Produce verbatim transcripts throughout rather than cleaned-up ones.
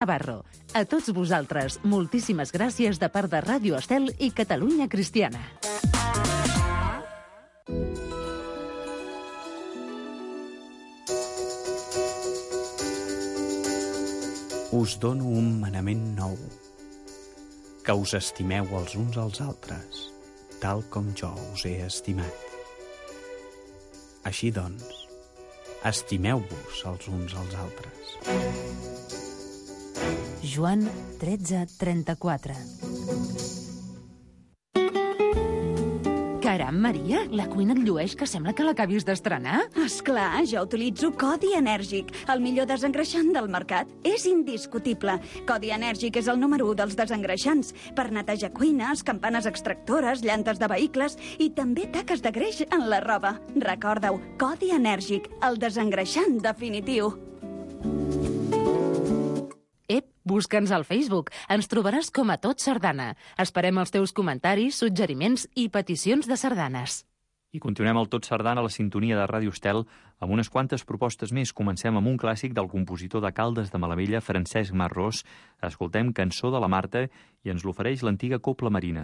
Navarro. A tots vosaltres, moltíssimes gràcies de part de Ràdio Estel i Catalunya Cristiana. Us dono un manament nou, que us estimeu els uns als altres, tal com jo us he estimat. Així doncs, estimeu-vos els uns als altres. Joan tretze trenta-quatre. Caram, Maria, la cuina et llueix que sembla que l'acabis d'estrenar. Esclar, jo utilitzo Codi Enèrgic, el millor desengreixant del mercat. És indiscutible. Codi Enèrgic és el número u dels desengreixants per netejar cuines, campanes extractores, llantes de vehicles i també taques de greix en la roba. Recorda-ho, Codi Enèrgic, el desengreixant definitiu. Ep, busca'ns al Facebook. Ens trobaràs com a Tot Sardana. Esperem els teus comentaris, suggeriments i peticions de sardanes. I continuem el Tot Sardana a la sintonia de Ràdio Estel amb unes quantes propostes més. Comencem amb un clàssic del compositor de Caldes de Malavella, Francesc Marrós. Escoltem Cançó de la Marta i ens l'ofereix l'antiga Cobla Marina.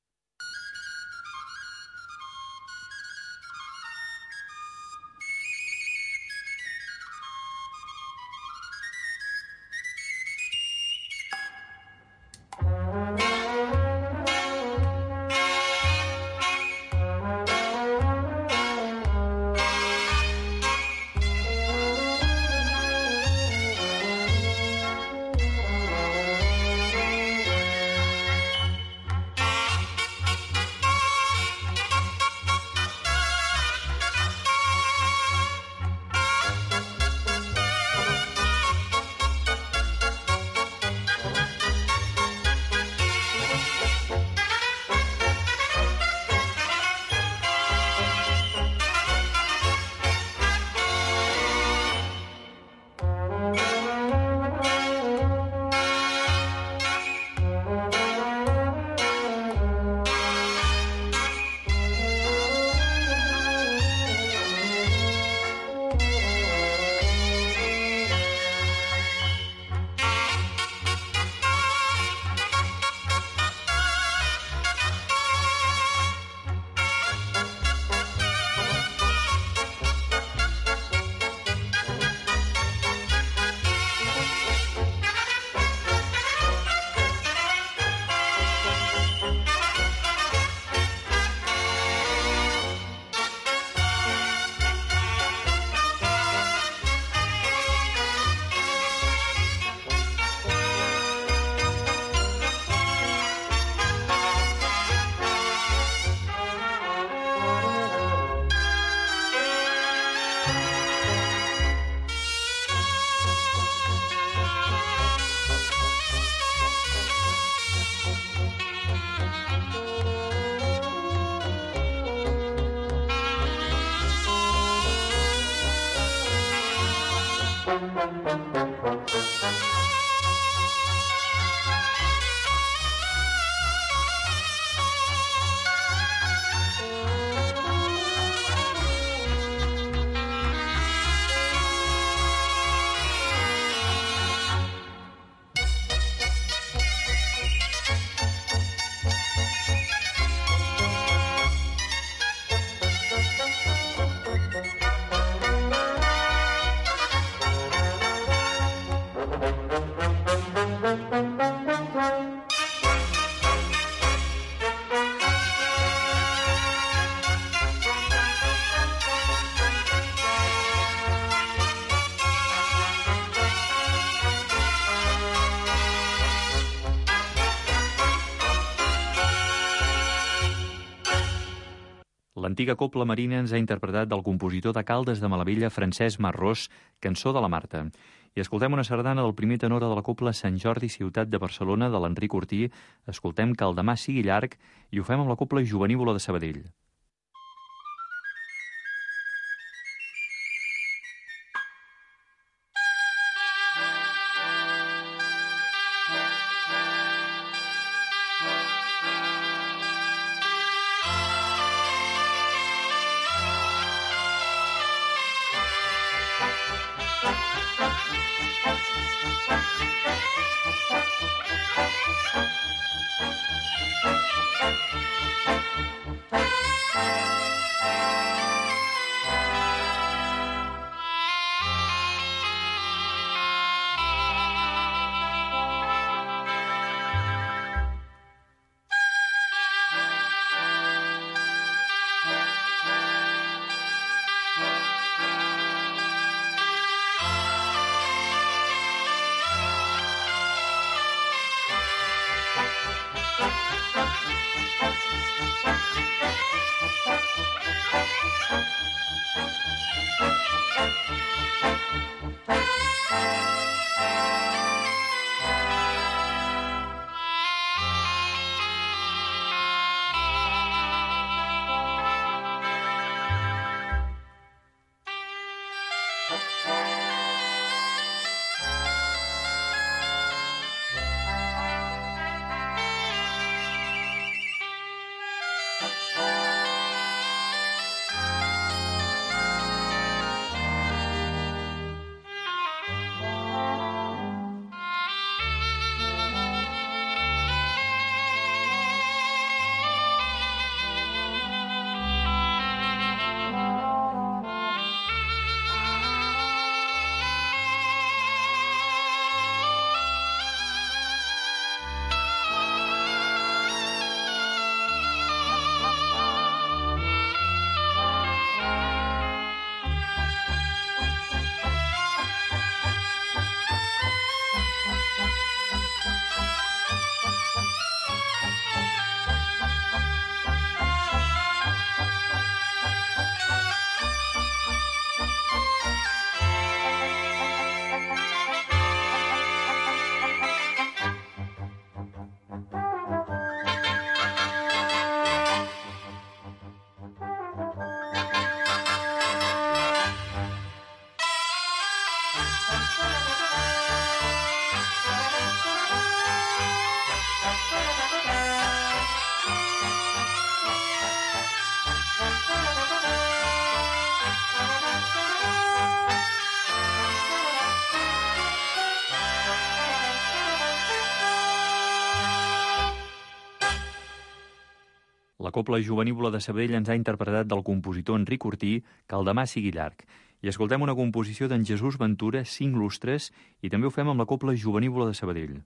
L'antiga Cobla Marina ens ha interpretat del compositor de Caldes de Malavella, Francesc Marrós, Cançó de la Marta. I escoltem una sardana del primer tenor de la Cobla Sant Jordi, ciutat de Barcelona, de l'Enric Ortí. Escoltem Que el demà sigui llarg i ho fem amb la Cobla Jovenívola de Sabadell. La Cobla Jovenívola de Sabadell ens ha interpretat del compositor Enric Ortí Que el demà sigui llarg. I escoltem una composició d'en Jesús Ventura, Cinc lustres, i també ho fem amb la Cobla Jovenívola de Sabadell.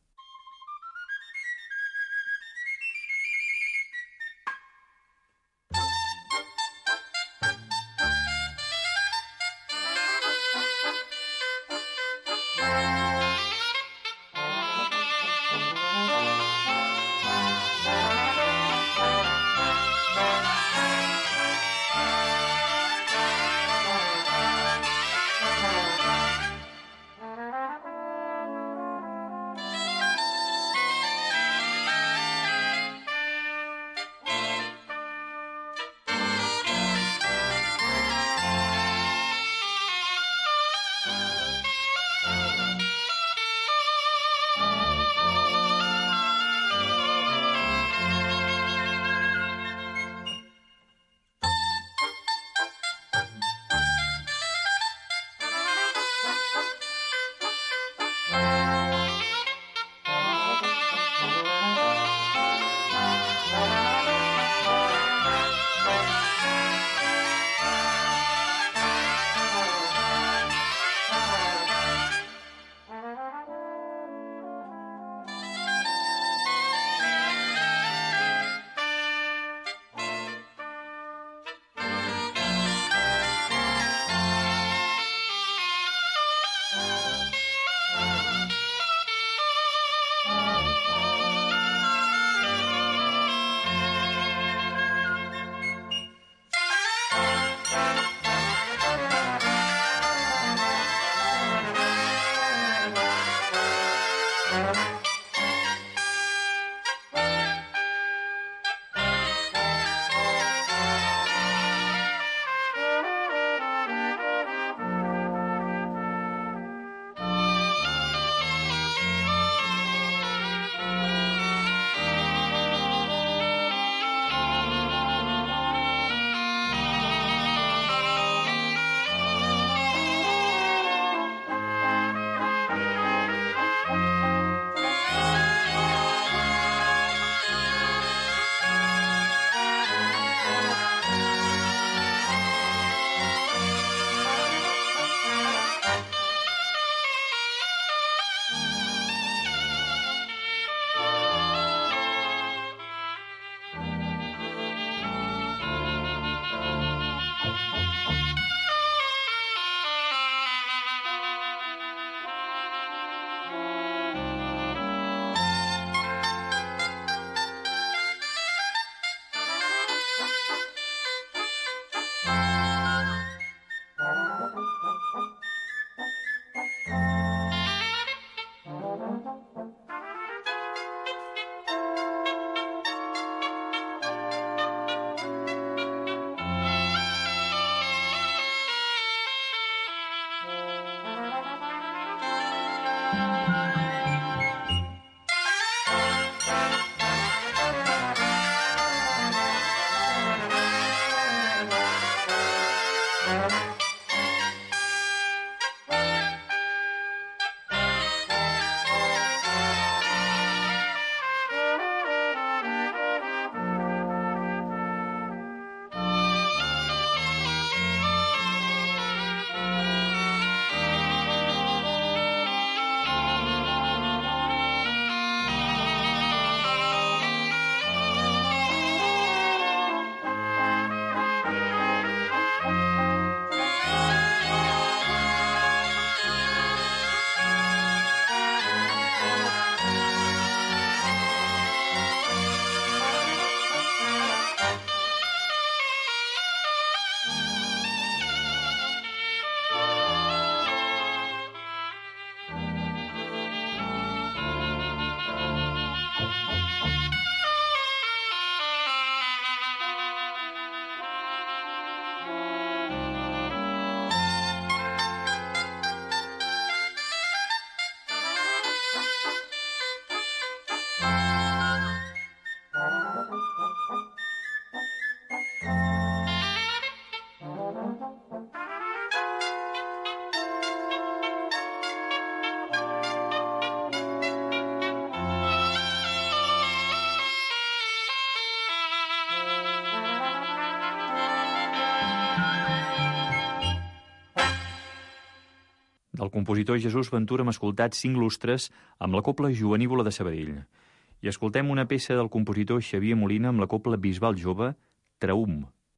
compositor Jesús Ventura hem escoltat cinc lustres amb la cobla Joanívola de Sabadell. I escoltem una peça del compositor Xavier Molina amb la cobla Bisbal Jove, Traum.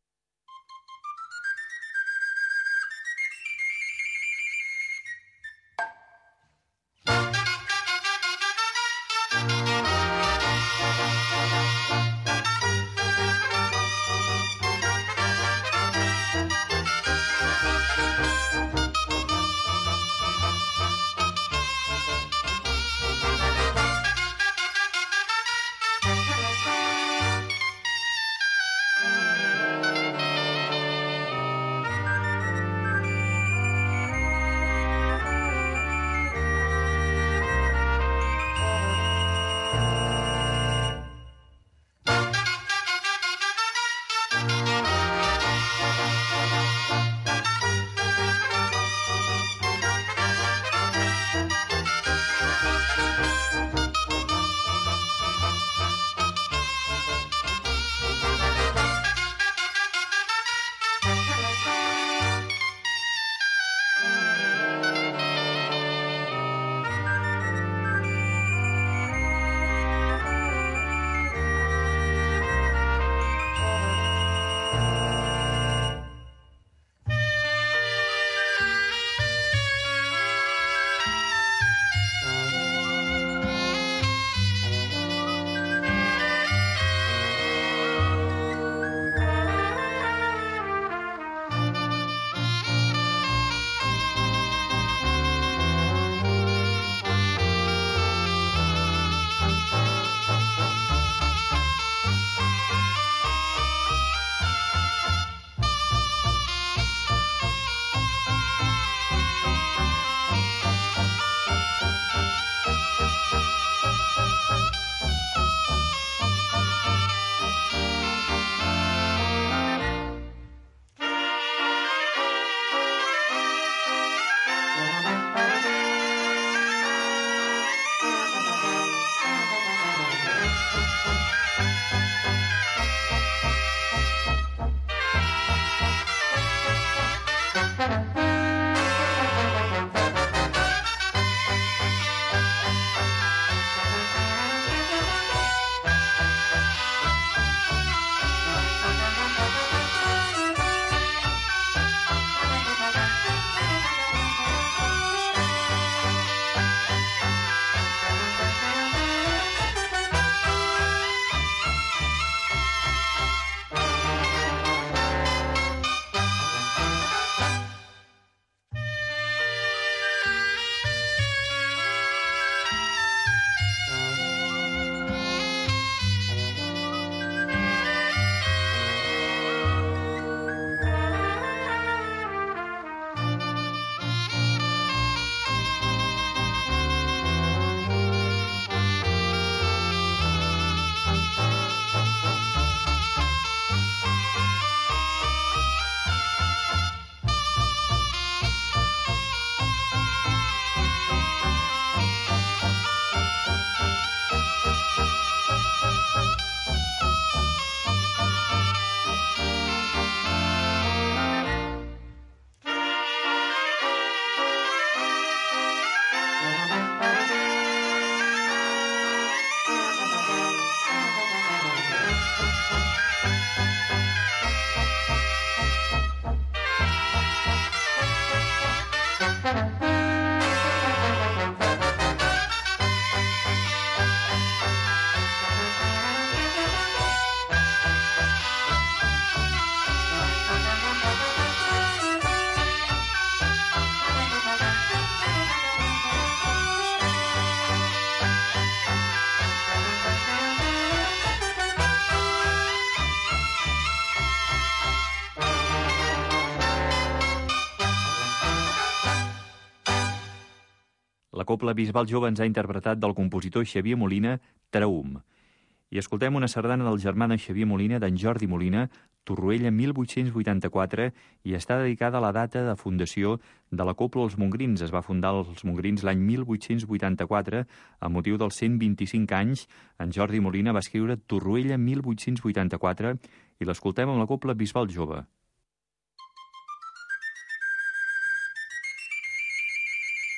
La cobla Bisbal Jove ens ha interpretat del compositor Xavier Molina, Traum. I escoltem una sardana del germà de Xavier Molina, d'en Jordi Molina, Torroella mil vuit-cents vuitanta-quatre, i està dedicada a la data de fundació de la cobla Els Mongrins. Es va fundar els Mongrins l'any mil vuit-cents vuitanta-quatre, amb motiu dels cent vint-i-cinc anys. En Jordi Molina va escriure Torroella mil vuit-cents vuitanta-quatre i l'escoltem amb la cobla Bisbal Jove.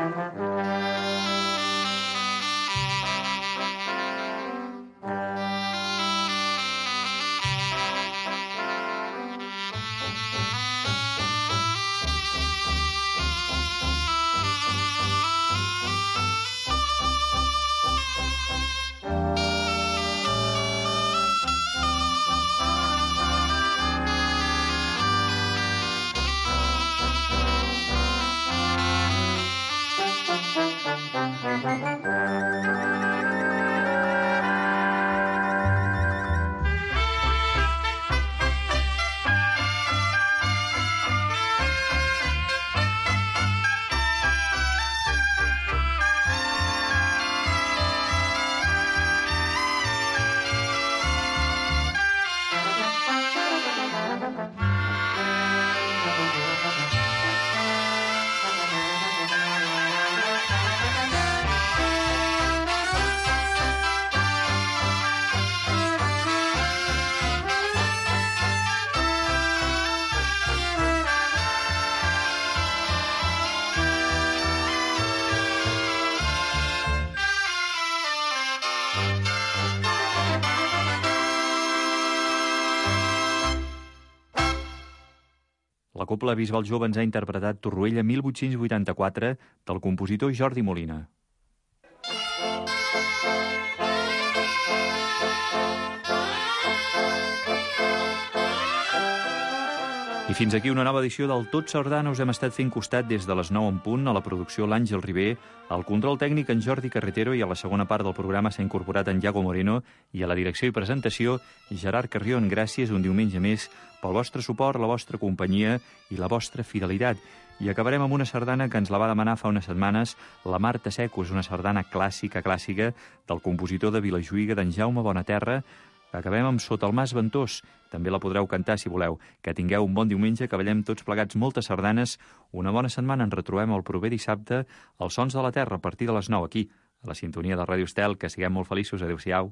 La Cobla Bisbal Jove ens ha interpretat Torroella mil vuit-cents vuitanta-quatre del compositor Jordi Molina. I fins aquí una nova edició del Tot Sardana. Us hem estat fent costat des de les nou en punt, a la producció l'Àngel Ribé, al control tècnic en Jordi Carretero, i a la segona part del programa s'ha incorporat en Iago Moreno, i a la direcció i presentació Gerard Carrion. Gràcies un diumenge més pel vostre suport, la vostra companyia i la vostra fidelitat. I acabarem amb una sardana que ens la va demanar fa unes setmanes la Marta Seco. És una sardana clàssica, clàssica, del compositor de Vilajuïga, d'en Jaume Bonaterra. Acabem amb Sota el Mas Ventós. També la podreu cantar si voleu. Que tingueu un bon diumenge, que ballem tots plegats moltes sardanes. Una bona setmana. Ens retrobem el proper dissabte als Sons de la Terra a partir de les nou aquí, a la sintonia de Ràdio Estel. Que siguem molt feliços. Adéu-siau.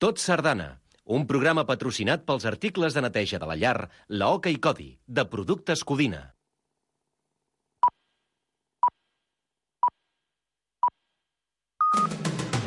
Tot Sardana, un programa patrocinat pels articles de neteja de la llar, la Oca i Codi, de Productes Codina.